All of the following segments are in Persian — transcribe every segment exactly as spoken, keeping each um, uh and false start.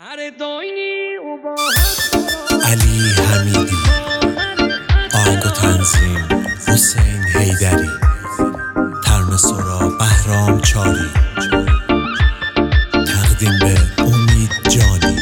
علی حمیدی، آهنگ و تنظیم حسین حیدری، ترانه سرا بهرام چاری، تقدیم به امید جانی.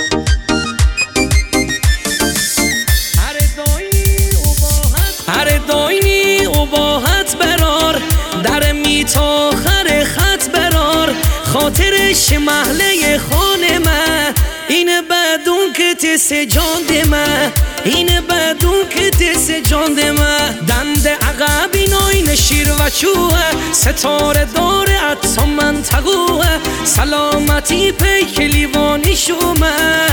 هر داینی اباحت برار در میتا خر خط برار خاطرش محله خانه من اینه بدون که تس جاند من اینه بدون که تس جاند من دند عقبی ناین شیر و چوه ستاره داره عطا منطقوه سلامتی پیک لیوانی شومه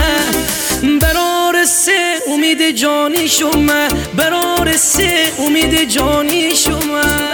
برار سه امید جانی شومه برار سه امید جانی شومه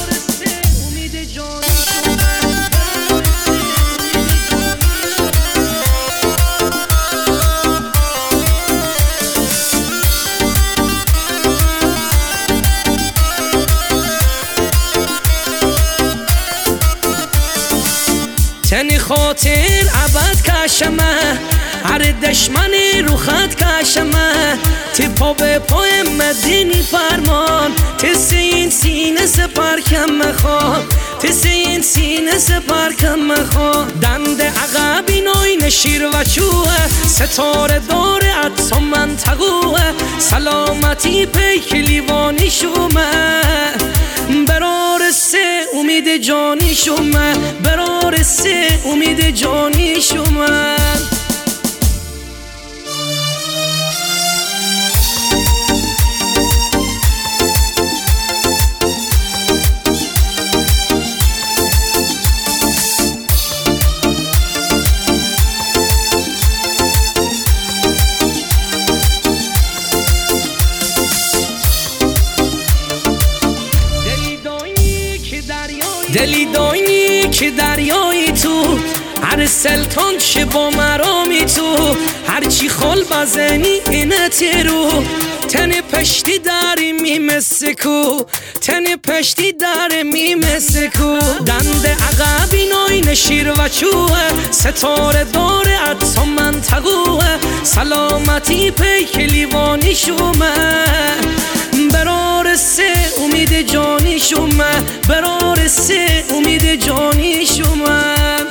تنی خاطر عبد کشمه هر دشمن رو خط کشمه تی پا به پای مدینی فرمان تس این سینه سپر کم مخواه تس این سینه سپر کم مخواه دند عقبی ناین شیر و چوه ستاره داره عطا منطقوه سلامتی پیک لیوانی شومه برار سه امید جانی شومه برار سه امید جانی شومه دلی داینی که دریایی تو هر سلطان چه با مرامی تو هرچی خال بزنی اینه تیرو تن پشتی داری میمسکو تن پشتی داره میمسکو دند عقبی ناین شیر و چوه ستاره داره عطا منطقوه سلامتی پیک لیوانی شومه برار سه امید جانی شومه برار سه امید جانی شومه